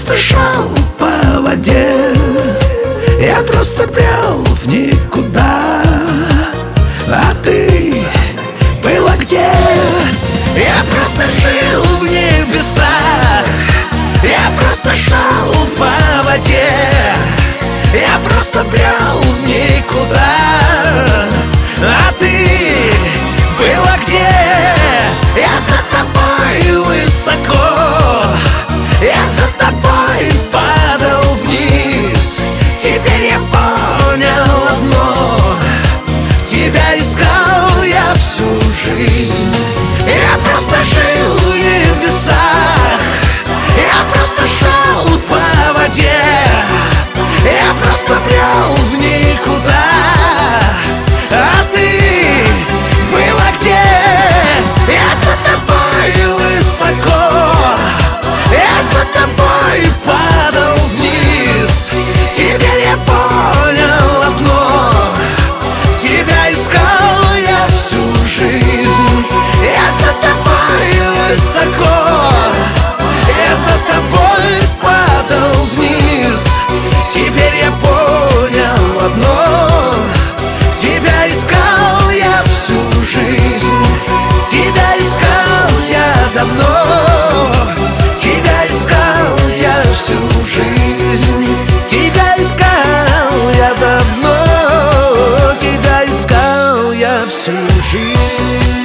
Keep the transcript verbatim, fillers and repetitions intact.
просто шел по воде, я просто брел в никуда. А ты была где? Я просто жил в небесах, я просто шел по воде, я просто брел в никуда. А ты была где? Я за тобой высоко, я за тобой падал вниз. Теперь я понял одно: тебя искал я всю жизнь. Я просто жил в небесах, я просто шел по воде, я просто брел в никуда. А ты была где? Я за тобой высоко, я за тобой падал вниз. Теперь я понял одно: тебя искал я всю жизнь. Я за тобой высоко, я за тобой падал вниз. Теперь я понял одно: тебя искал я всю жизнь. Тебя искал я давно, тебя искал я всю жизнь. Тебя искал я давно, тебя искал я всю жизнь.